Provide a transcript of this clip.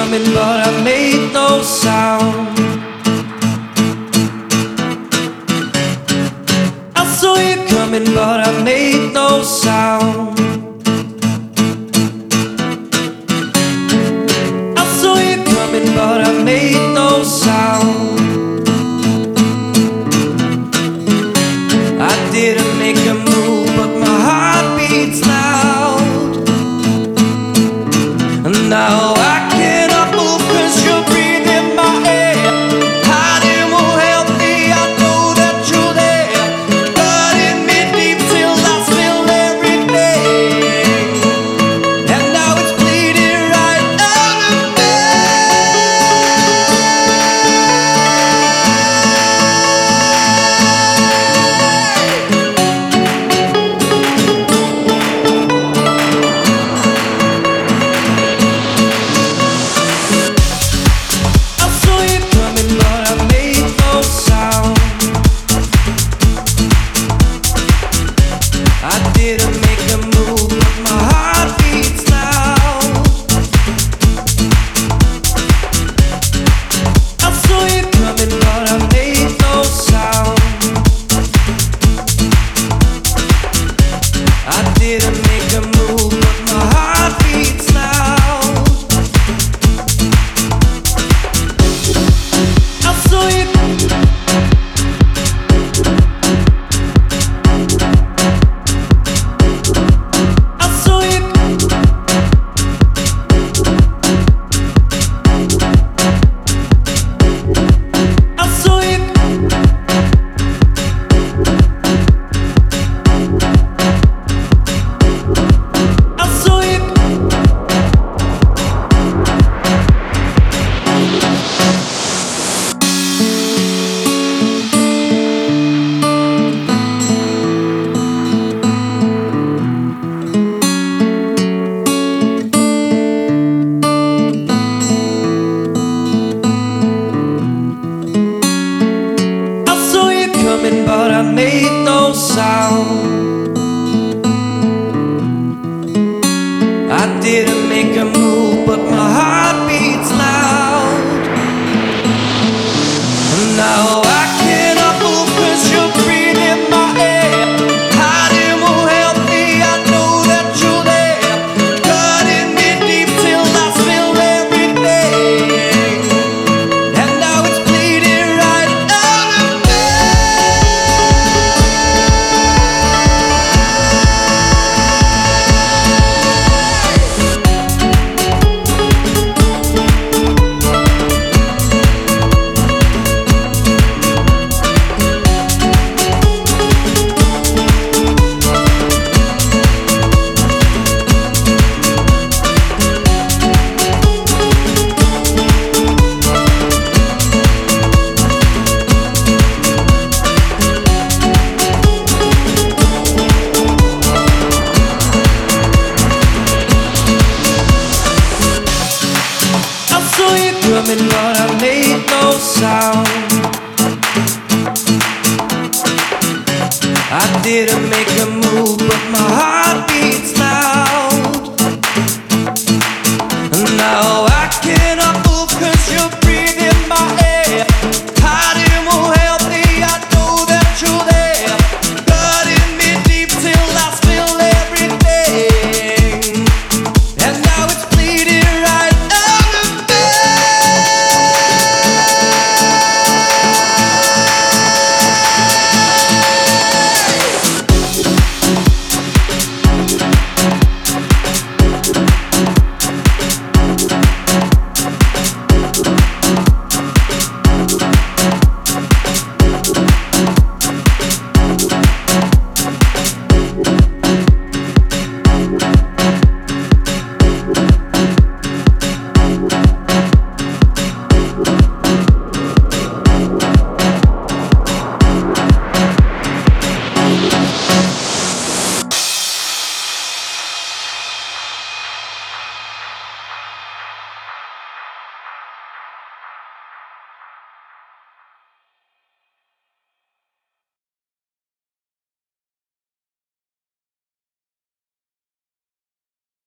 coming, but I made no sound. I saw you coming, but I made no sound. I saw you coming, but I made no sound. I didn't make a move, but my heart beats loud. And now I cannot move 'cause you're breathing my air. Hiding won't help me, I know that you're there. Cutting me deep till I spill everything. And now it's bleeding right out of me. I saw you coming, but I made no sound. I didn't make a move, but my heart beats loud. I saw you coming, but I made no sound. I didn't make a move, but my heart beats loud. I saw you. I saw you. I saw you. I saw you. I saw you coming, but I made no sound. I didn't make a move, but my heart beats loud. And now I cannot move 'cause you're breathing my air. Hiding won't help me, I know that you're there. Cutting me deep till I spill everything. And now it's bleeding right out of me. I saw you coming, but I made no sound. I didn't make a move, but my heart beats loud.